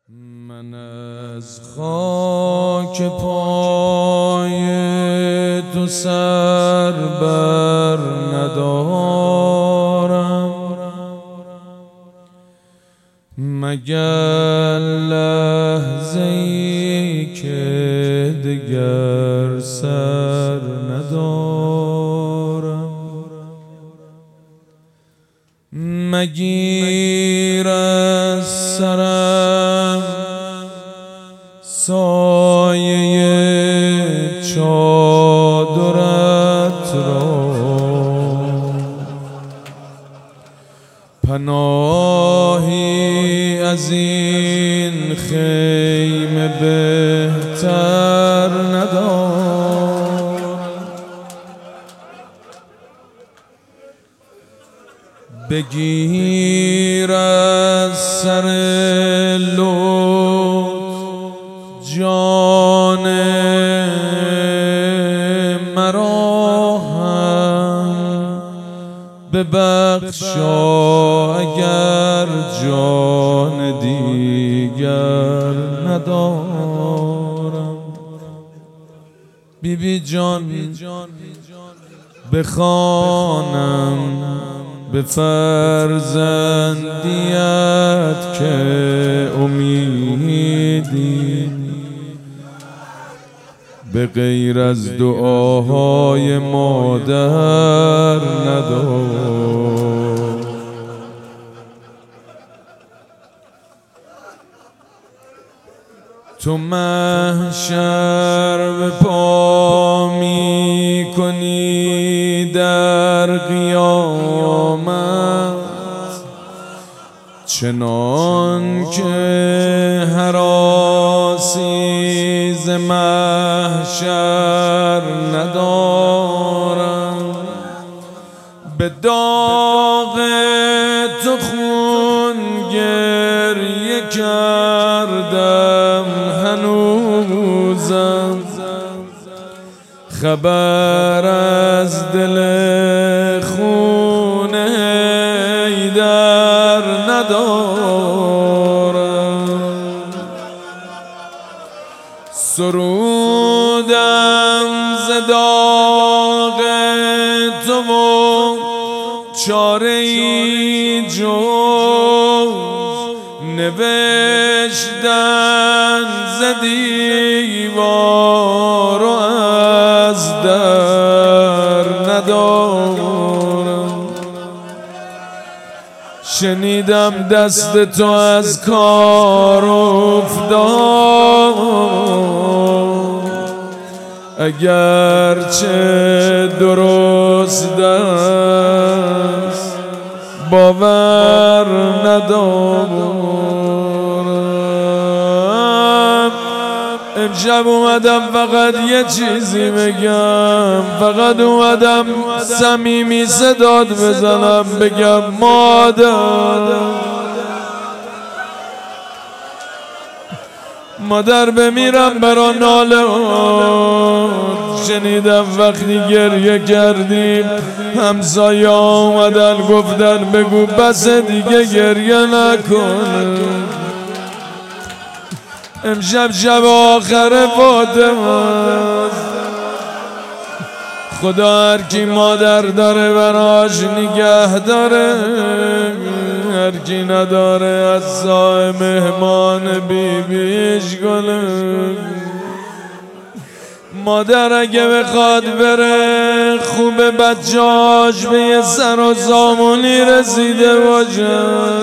من از خاک پای تو سر بر ندارم، مگر لحظه‌ای که دگر سر ندارم. مگیر از سرم سایه چادرت را، پناهی از این خیمه بهتر ندارم. بگیر از سر لطف جان مرا هم، ببخشا اگر جان دیگر ندارم. بی جان بخوانم به فرزندیت که امیدی به غیر از دعاهای مادر ندارم. تو محشر به پا می کنی در قیامت، چنان که هراسی ز محشر ندارم. به داغ تو خون گریه کردم هنوزم، خبر از دل خون حیدر ندارم. سرودم ز داغ تو و چاره‌ای جز نوشتن ز دیوار و از در ندارم. شنیدم دست تو از کار افتاد، اگرچه درست است باور ندارم. امشب اومدم فقط یه چیزی بگم، فقط اومدم صمیمی صدات بزنم بگم مادر بمیرم برا ناله. شنیدم وقتی گریه کردیم همسایه اومدن گفتن بگو بس دیگه گریه نکن، امشب شب آخر فاطمه. خدا هر کی مادر داره براش نگه داره، هر کی نداره از سایه مهمان بیبیش کنه. مادر اگه بخواد بره خوبه بچه‌اش به یه سر و سامونی رسیده باشد،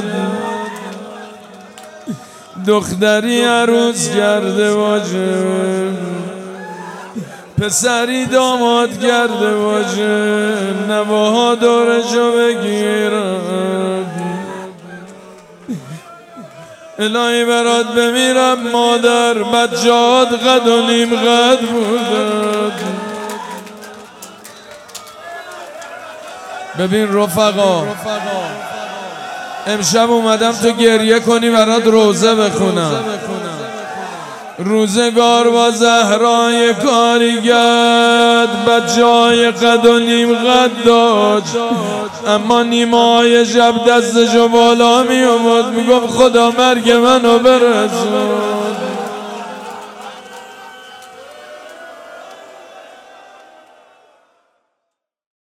دختری عروس کرده باشه، پسری داماد کرده باشه، نواها دورشو بگیرن. الهی برات بمیرم مادر، بچه‌هات قد و نیم قد بودن. ببین رفقا، امشب اومدم تو گریه کنی برات روزه بخونم. روزگار با زهرای کاری کرد، بچه‌های قد و نیم قد داشت، اما نیمای شب دستشو بالا می آورد میگفت خدا مرگ منو برسون.